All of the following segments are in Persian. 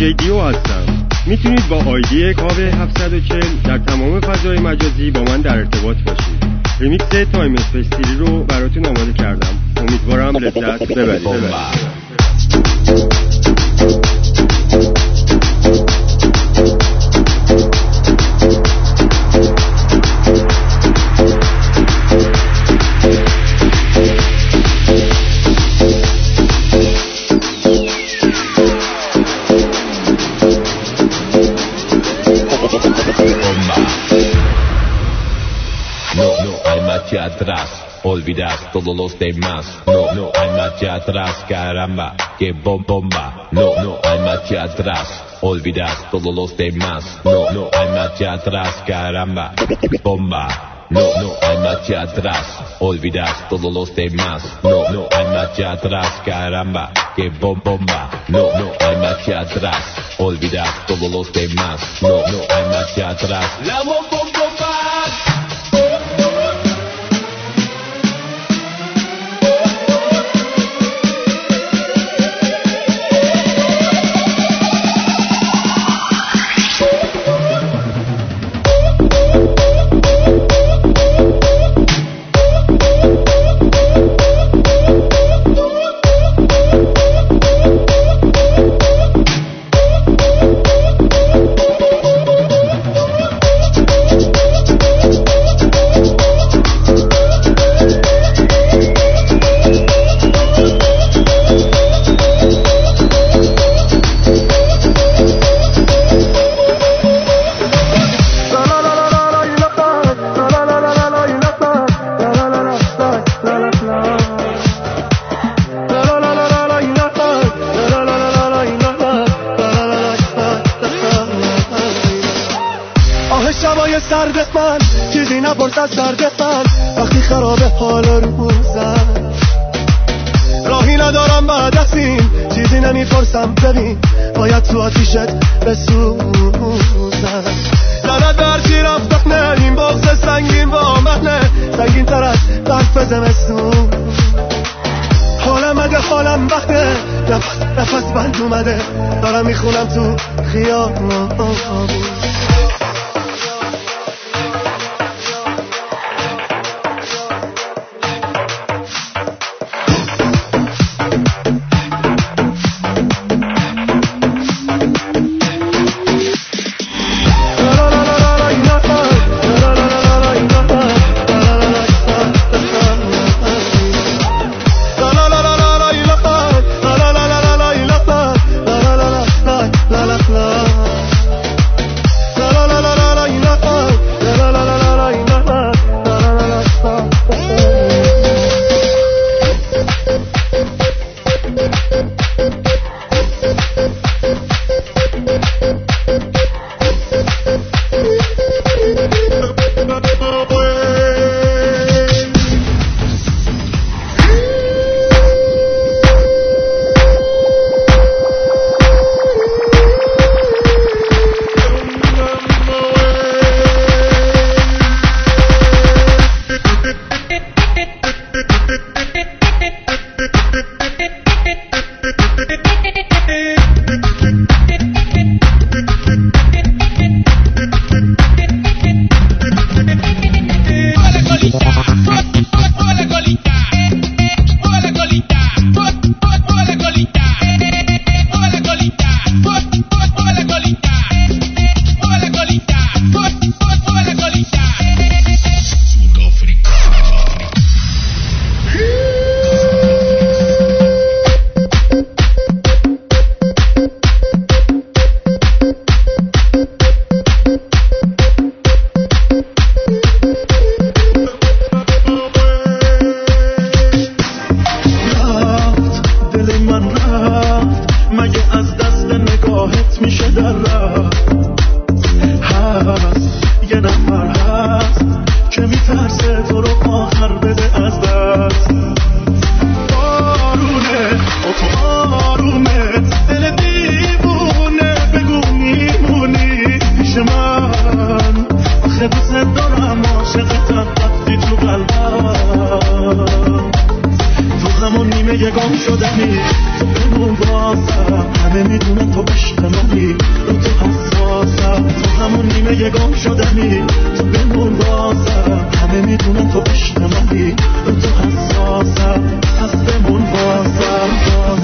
دیجی دیو هستم. میتونید با آیدی کاوه 740 در تمام فضای مجازی با من در ارتباط باشید. ریمیکس تایم اسپیس رو براتون آماده کردم. امیدوارم لذت ببرید. Atrás, olvidas todos los demás. No hay marcha atrás, caramba, que bomba. No hay marcha atrás, olvidas todos los demás. No hay marcha atrás, caramba, bomba. No hay marcha atrás, olvidas todos los demás. No hay marcha atrás, caramba, que bomba. No hay marcha atrás, olvidas todos los demás. No hay marcha atrás, la bomba. وقتی خرابه حال روزم راهی ندارم بعد از این چیزی نمیپرسم ببین باید تو آتیشت بسوزم لعنت به هرچی رفت نه این بغض سنگین با منه سنگین تر از برف زمستون حالم اگه حالم وقته نفس بند اومده دارم میخونم تو خیابون یه گم شدنی تو بمون واسم همه میدونن تو عشق منی رو تو حساسم تو همون نیمه یه گم شدنی تو بمون واسم همه میدونن تو عشق منی رو تو حساسم پس بمون واسم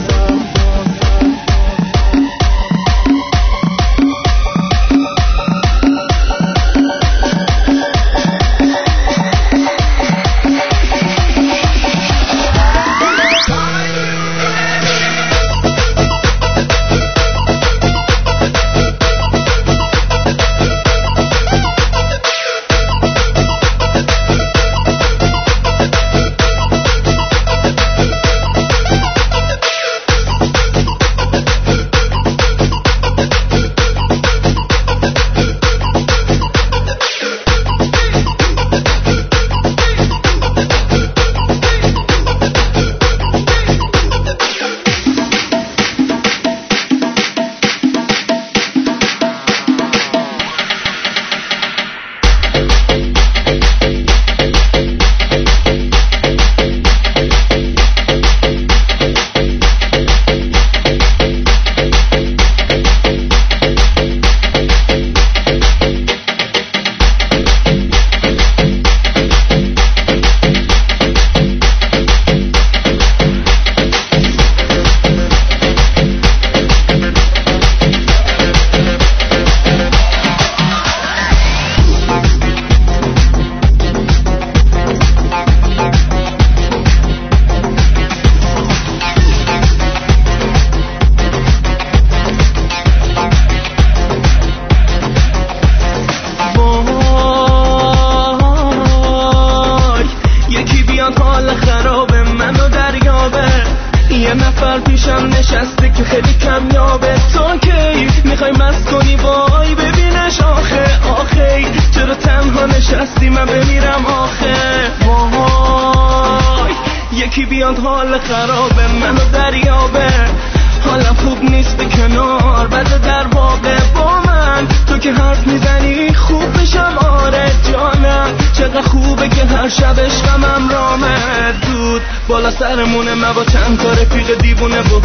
سرمونه ما با چند تا رفیق دیوونه و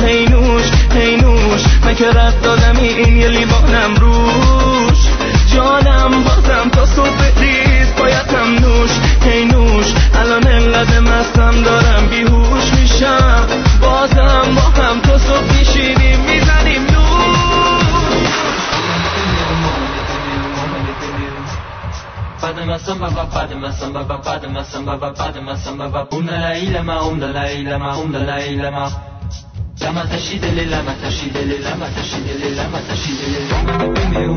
هینوش من که رد دادم این یه لیوانم روش جانم بازم تا صبح ریز بایدم نوش هینوش الان انقدر مستم دارم بیهوش میشم بازم با هم تا صبح میشینیم میزنیم Lama tashidele lama tashidele lama tashidele lama tashidele lama tashidele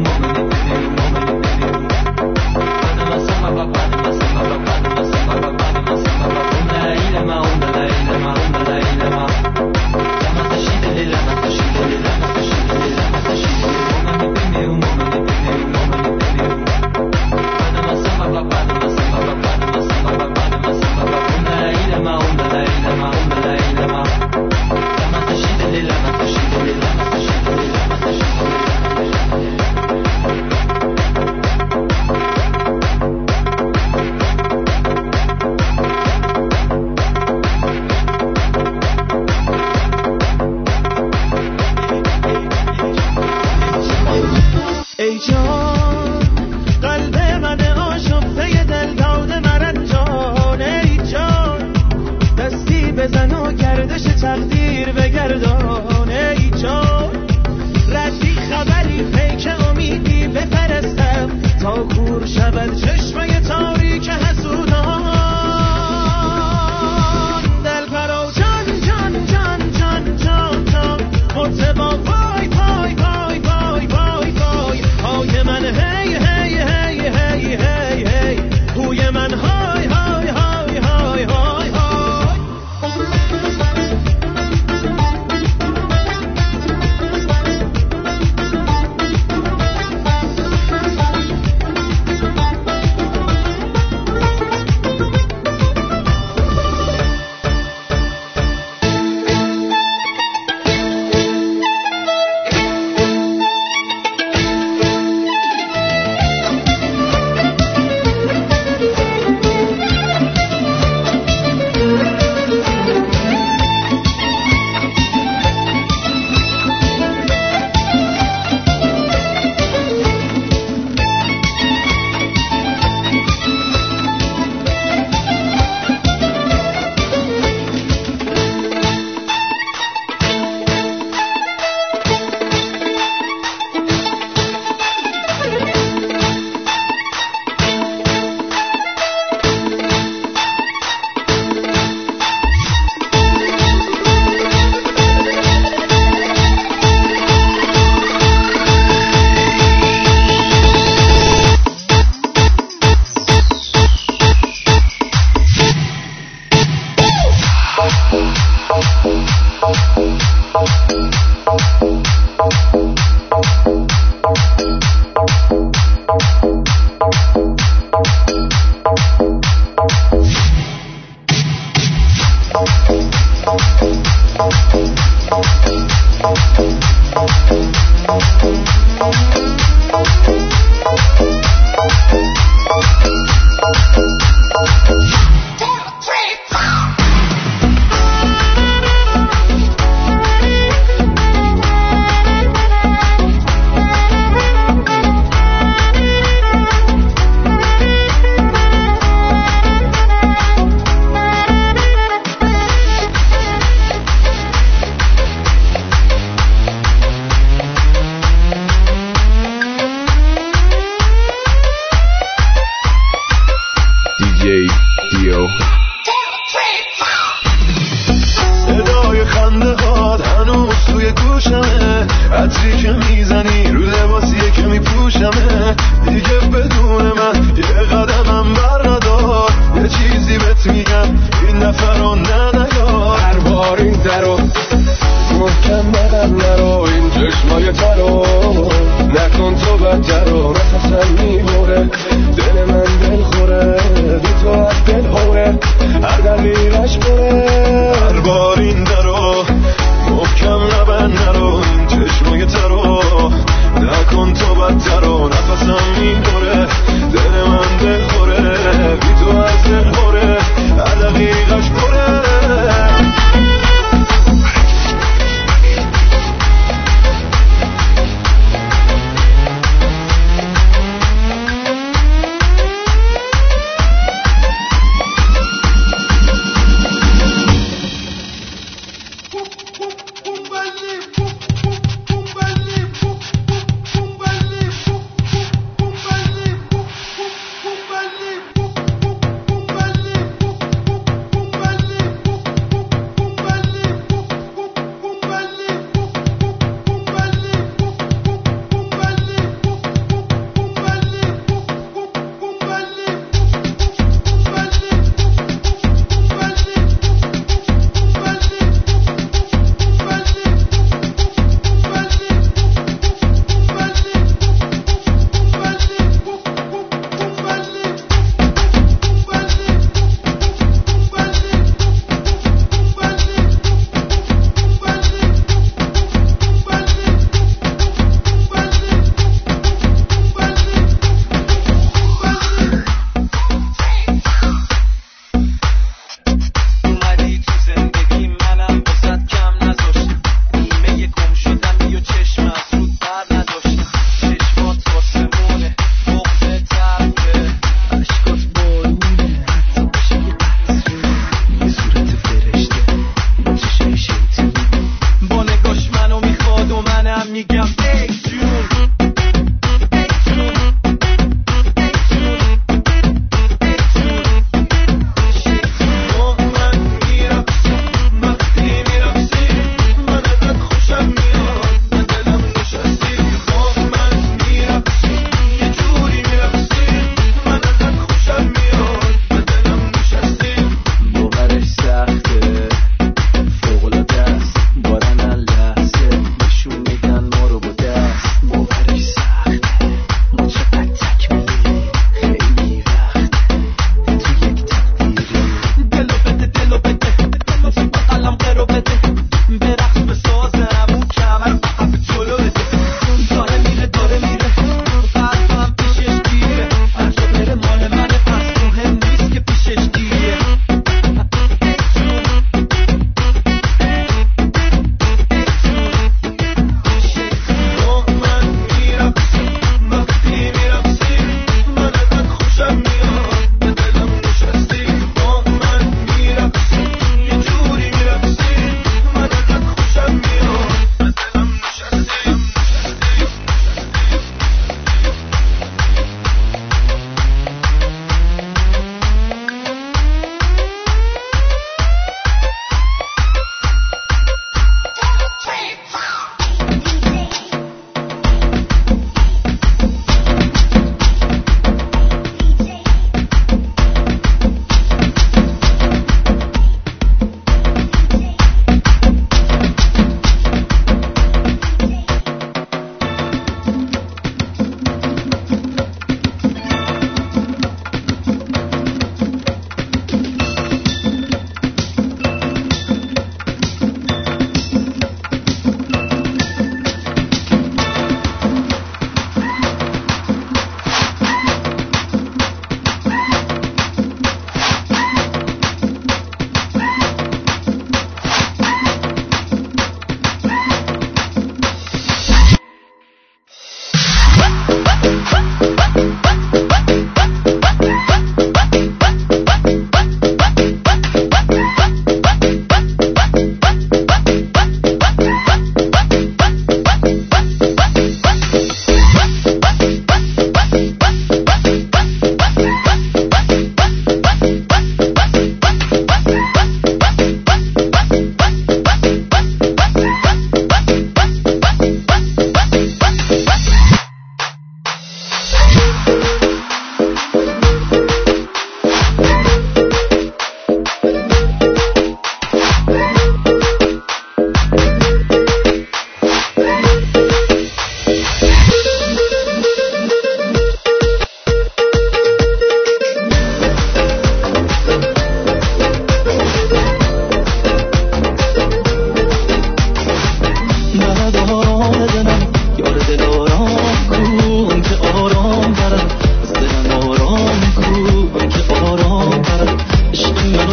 صدای خنده هات هنوز توی گوشمه، عطری که میزنی رو لباسیه که میپوشمه. دیگه بدون من یه قدمم بر ندار، یه چیزی بهت میگم این دفعه رو ننیار. هر بار این درو محکم بدن نرو، این چشمای ترو نکن تو بدترو. نفسم میبره دل من دل خوره، بی تو از دل خوره هر دلیلش بره. هر بار این درو محکم نبند نرو، این چشمای ترو نکن تو بدترو. نفسم میبره دل من دل خوره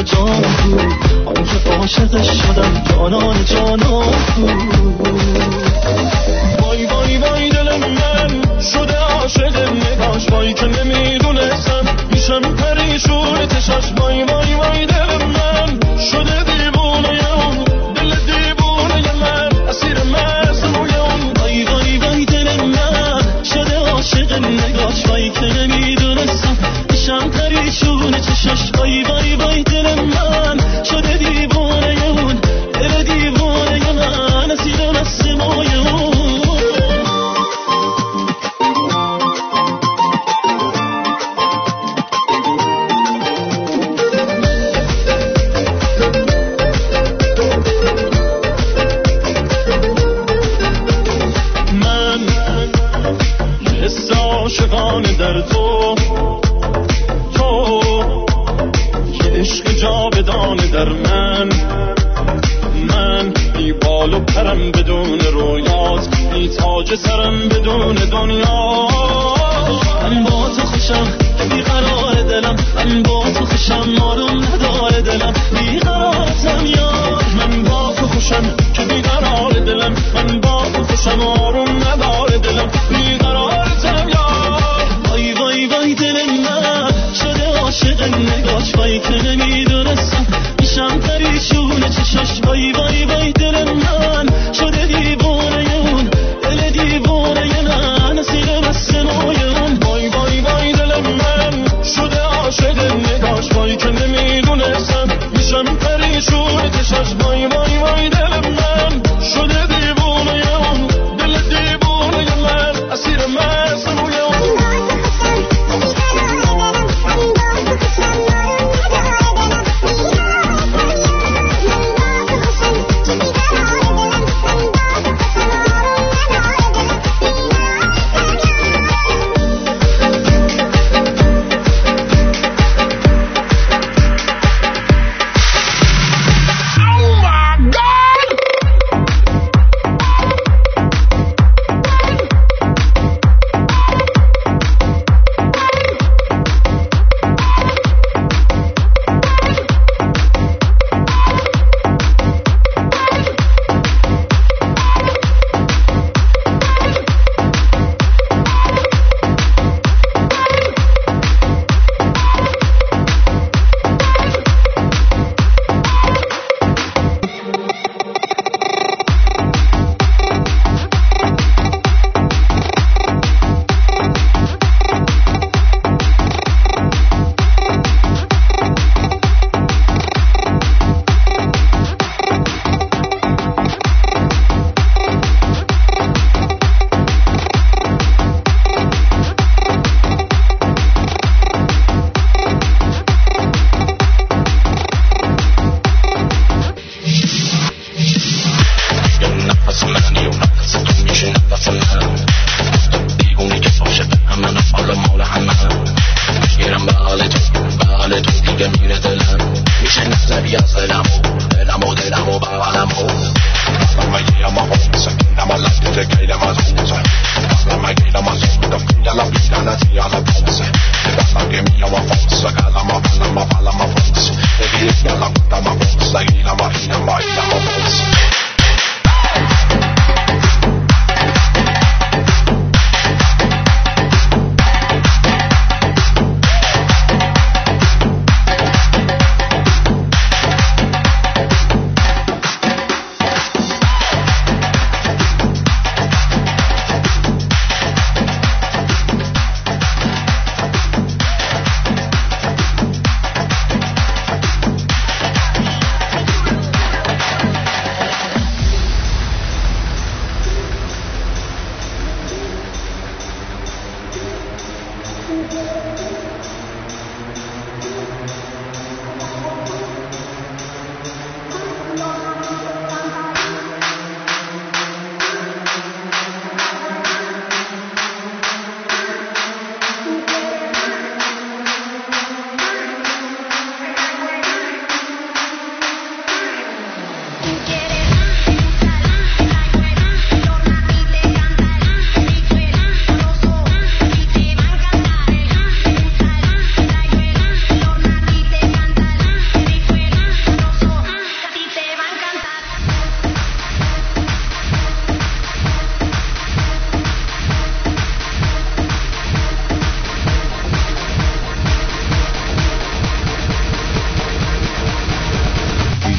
جانم بود، آن که عاشقش شدم جانان جانم بود. وای وای وای دل من شده عاشق نگاش، وای که نمیدونستم میشم پریشون چشاش. وای وای وای دل من شده دیوونه اون، دل دیوونه من اسیر مزموی اون. وای وای وای دل من شده عاشق نگاش، وای که نمیدونستم میشم پریشون چشاش. وای وای وای دل من شده دیوونه اون، دل دیوونه من اسیر مزموی اون. در تو که عشق جاودانه در من بی بال و پرم بدون رویات، بی تاج سرم بدون دنیا. من با تو خوشم بی قرار دلم، من با تو خوشم آروم نداره دلم، بی قرارتم یار. من با تو خوشم که بی قرار دلم، من با تو خوشم آروم نداره دلم، بی قرارتم یار. وای وای وای دل من شده عاشق نگاش، وای که نمیدونستم میشم پریشون چشاش. وای وای وای دل من شده دیوونه اون، دل دیوونه من اسیر مزموی اون. وای وای وای دل من شده عاشق نگاش، وای که نمیدونستم میشم پریشون چشاش. وای وای وای دل من شده دیوونه اون، دل دیوونه من اسیر مزموی اون.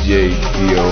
DJ Dio.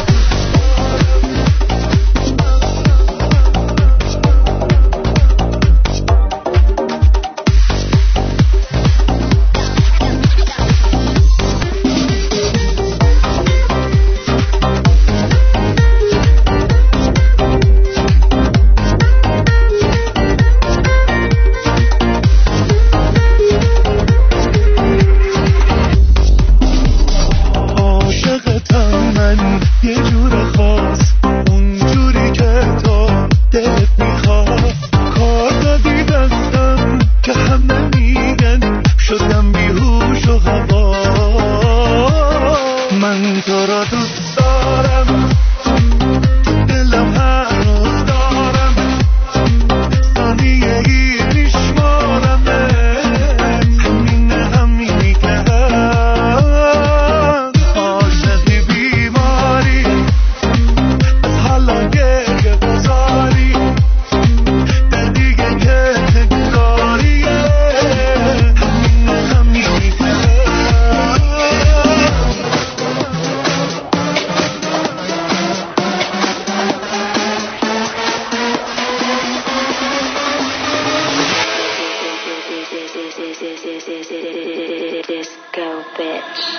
Disco bitch.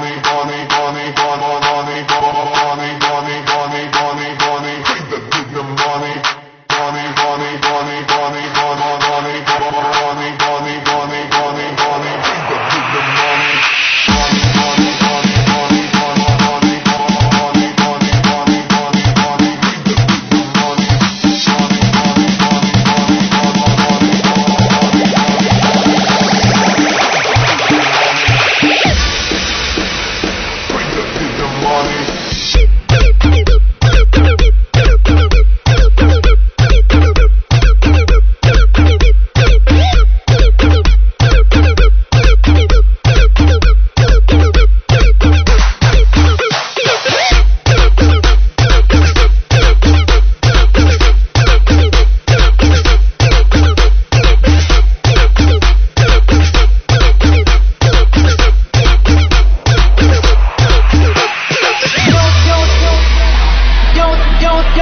Bunny,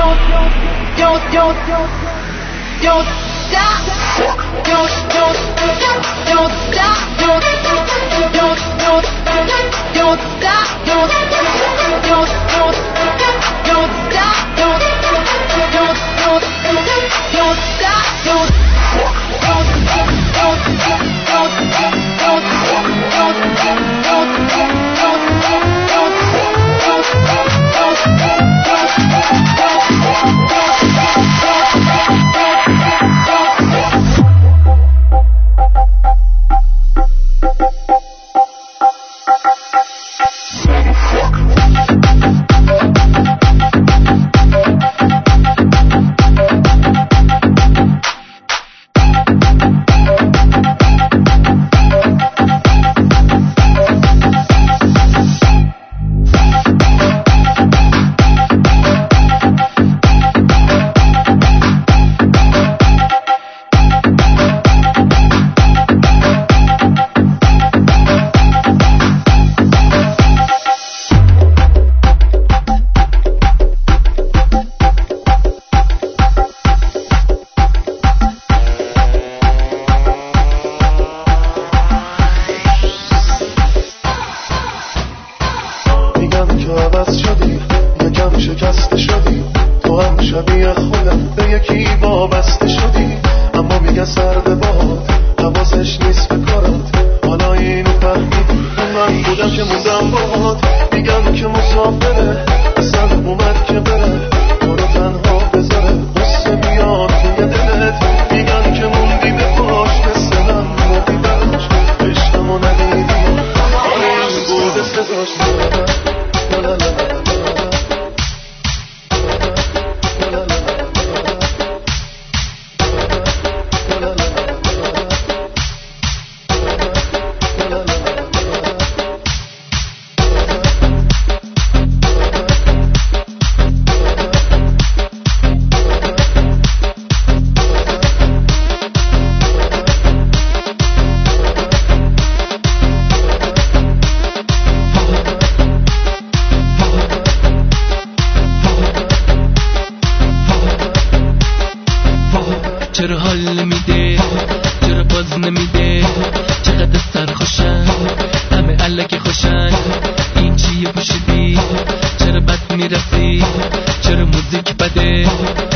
چرا حال میده چرا باز نمیده چقدر سرخوشن همه الک خوشن این چیه پوشیدی چرا بد میرسی چرا موزیک بده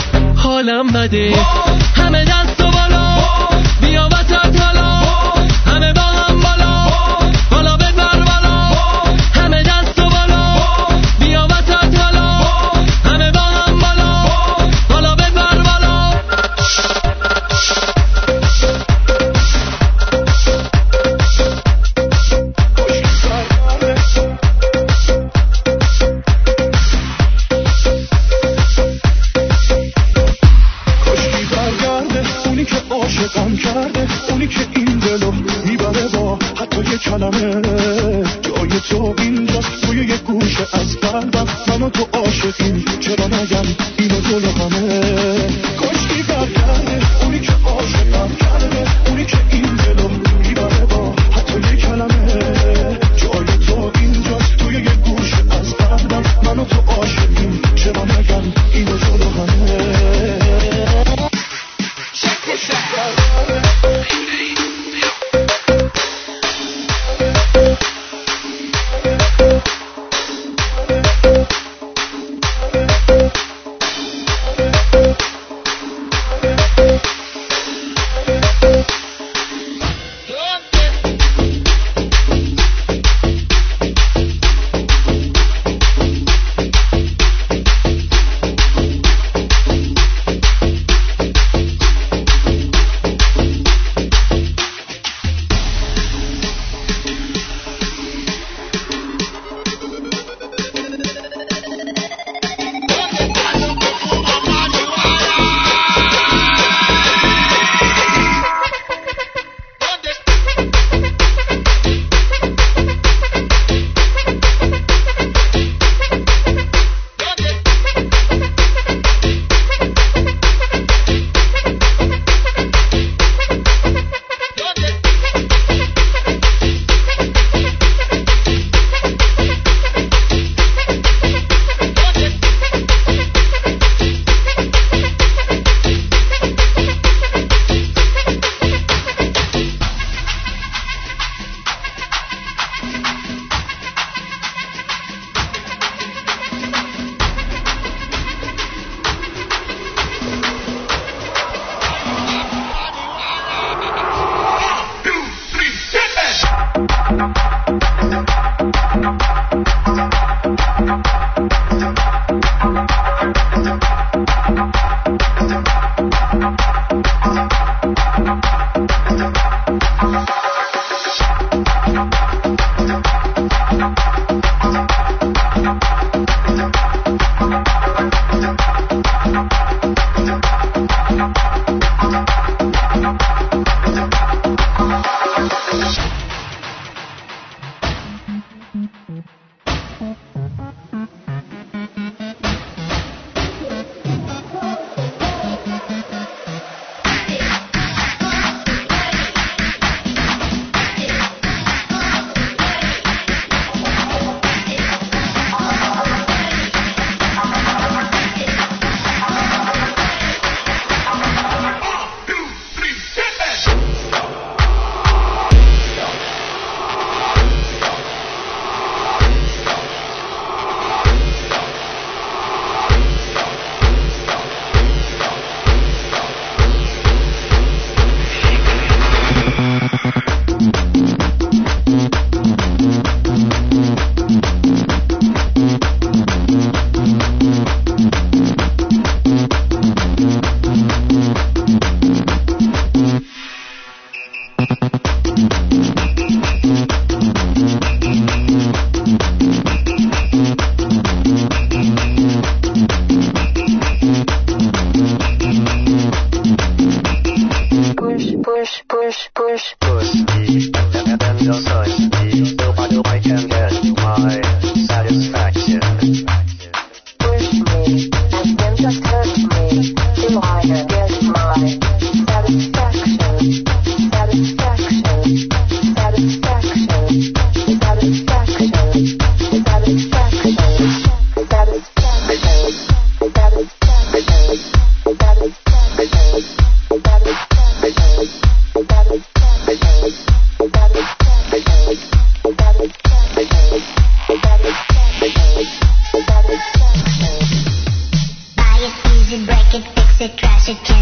حالم بده همه دست و بالا بیا وسط حالا همه با هم بالا بالا ببر بالا همه دست و بالا بیا وسط حالا همه با هم بالا بالا ببر بالا عاشقم کرده اونی که این دلو میبره با حتی یه کلمه جای تو اینجاست توی یه گوشه از قلبم من و تو عاشقیم چرا نگم اینو جلو همه کشکی برگرده اونی که عاشقم کرده اونی که این دلو میبره با حتی یه کلمه جای تو اینجاست توی یه گوشه از قلبم من و تو عاشقیم چرا نگم اینو جلو همه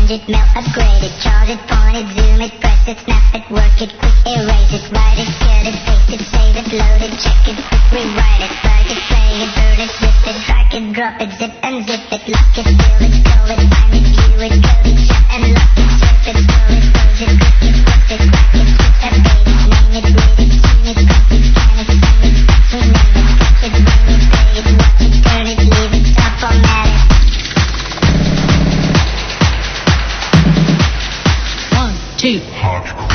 change it, melt, upgrade it, charge it, point it, zoom it, press it, snap it, work it, quick erase it, write it, cut it, paste it, save it, load it, check it, quick rewrite it, plug it, play it, burn it, zip it, drag it, drop it, zip and zip it, lock it, fill it, scroll it, find it, view it, code it, shut and lock it, surf it, scroll it, close it, click it, flex it, crack it, switch, update it, name it, read it, tune it, press it, scan it, send it, fax, rename it, catch it, bring it, play it, watch it, turn it, leave it, stop, format it. 1, 2, hardcore.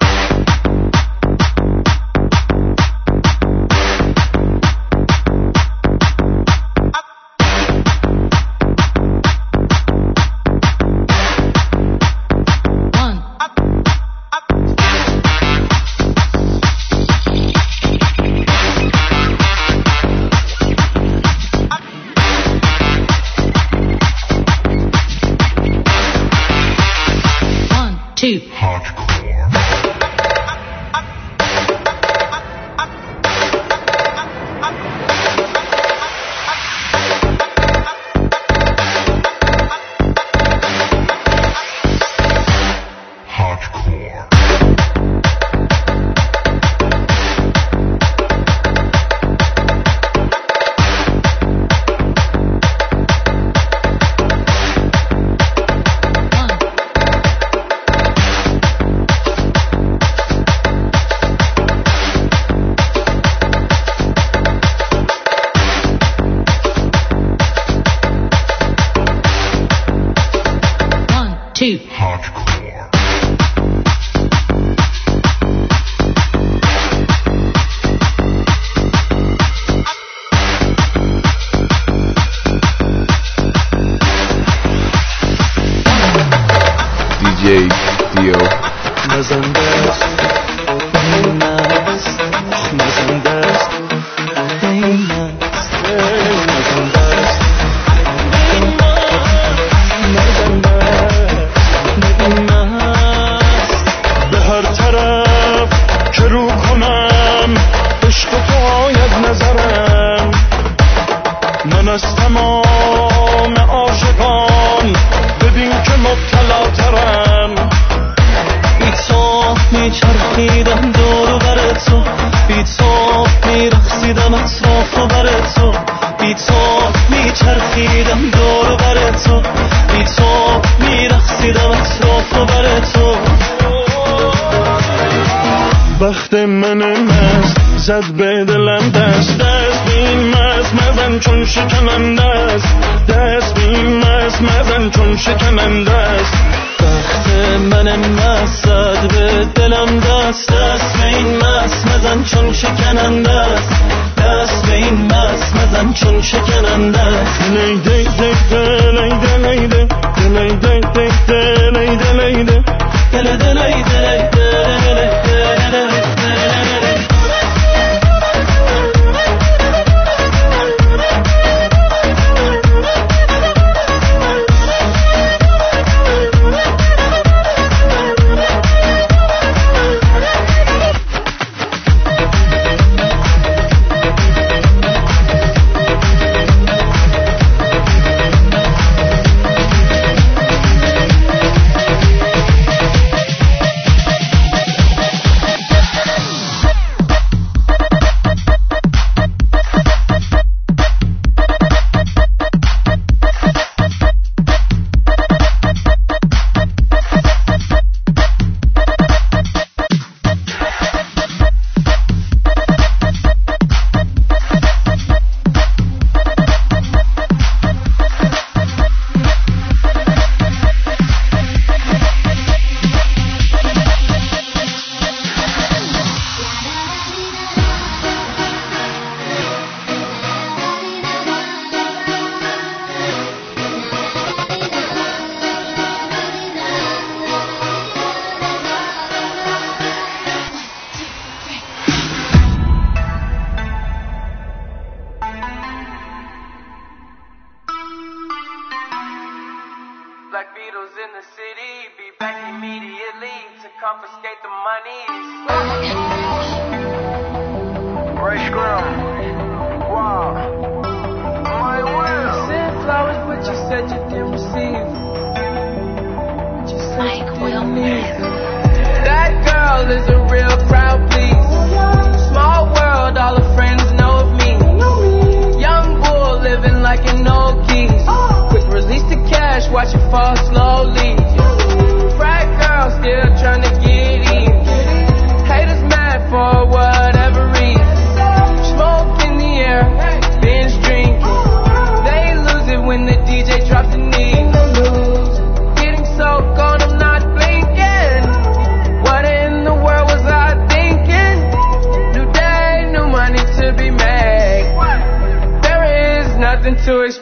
2 hardcore. 2 hardcore. DJ Dio مزنده است این است مزنده است این است مزنده است به هر طرف که رو کنم عشق تو آید نظرم من از تمام عاشقان ببین که مبتلا ترم بی تو میچرخیدم دور و بر تو بی تو میرقصیدم اطراف و بر تو بی تو میچرخیدم دور و بر تو بی تو میرقصیدم اطراف و بر تو وقت من مست زد به دلم دست دست بین مست مزن چون شکننده است دست بین مست مزن چون شکننده است وقت من مست زد به دلم دست دست بین مست مزن چون شکننده است دست بین مست مزن چون شکننده است لیده لیده لیده لیده لیده لیده لیده لیده لیده Black Beatles in the city, be back immediately to confiscate the money. Ray Scrum, wow, my will. You sent flowers, but you said you didn't receive.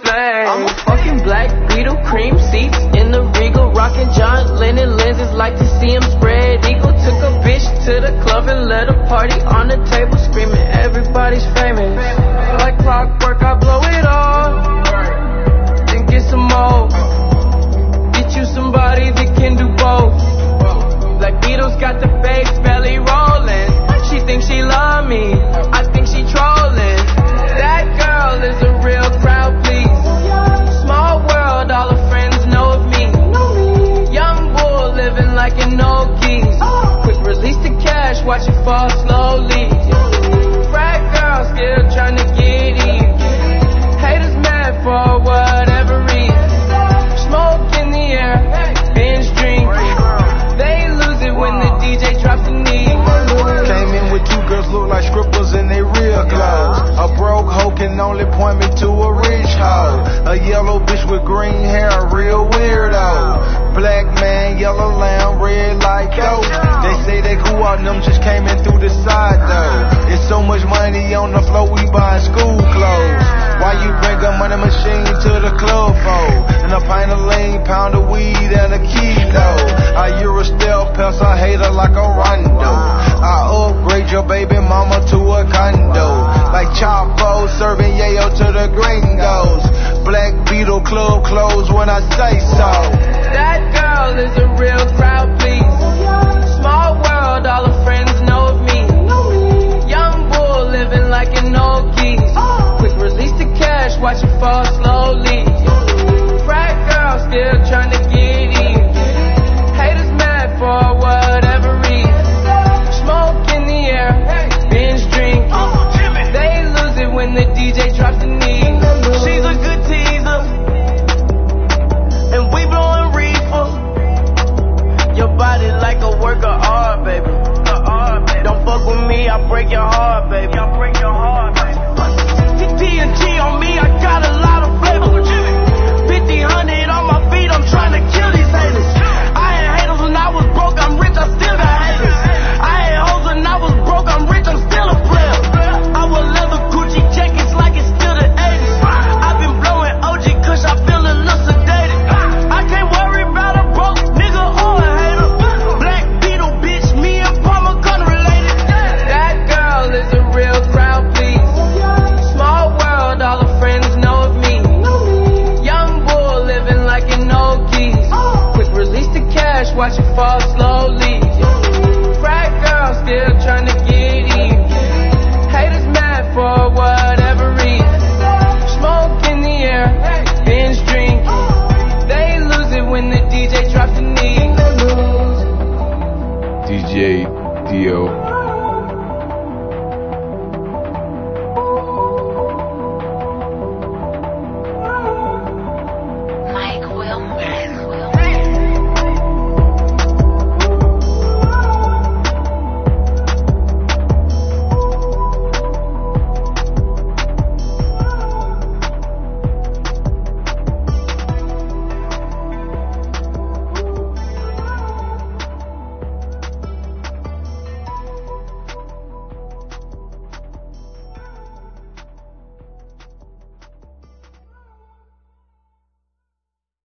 say. I'm a fucking black Beetle, cream seats in the Regal, rockin' John Lennon lenses, like to see him spread eagle. Took a bitch to the club and let a party on the table, screaming everybody's famous. Like clockwork, I blow it all, then get some more. Get you somebody that can do both. Black Beetle's got the bass belly rolling. She thinks she love me, I think she trolling. That girl is a real crowd, please. Small world, all her friends know of me. Young bull living like an old geese. Quick release the cash, watch it fall slowly. Frat girl still trying to get even. Haters mad for whatever reason. Smoke in the air, binge drink. They lose it when the DJ drops the knee. Came in with two girls look like strippers in they real clothes. A broke hoe can only point me to a rich hoe. A yellow bitch with green hair, a real weirdo. Black man, yellow lamb, red like goat. They say they cool out, them just came in through the side though. It's so much money on the floor, we buying school clothes. Why you bring a money machine to the club for? And a pint of lean, pound of weed, and a kilo. I Euro stealth pest, I hate her like a rondo. I upgrade your baby mama to a condo. Like Chapo serving yayo to the gringos. Black Beetle club closed when I say so. That girl is a real crowd, please. Small world, all her friends know of me. Young bull living like an old geese. Quick release the cash, watch it fall slowly. Frat girl still trying to get even. Haters mad for whatever reason. Smoke in the air, binge drink. They lose it when the DJ drops the knee. She's a good teaser, and we blowing reefer. Your body like a work of art, baby. Don't fuck with me, I break your heart, baby. TNT on me, I got a lot of flavor. 50-100 on my feet, I'm trying to kill these haters. I had haters when I was broke, I'm rich, I still got haters. I had hoes when I was broke, I'm rich, I'm still a player. I wear leather Gucci jackets like it's still the 80s. I've been blowing OG kush, I feel a little sedated. I can't worry about a broke nigga or a hater. Black Beetle, bitch, me and Palmer gun related. That girl is a real crowd, please. Small world, all her friends know of me. Young bull living like an old geese. Quick release the cash, watch it fall slow.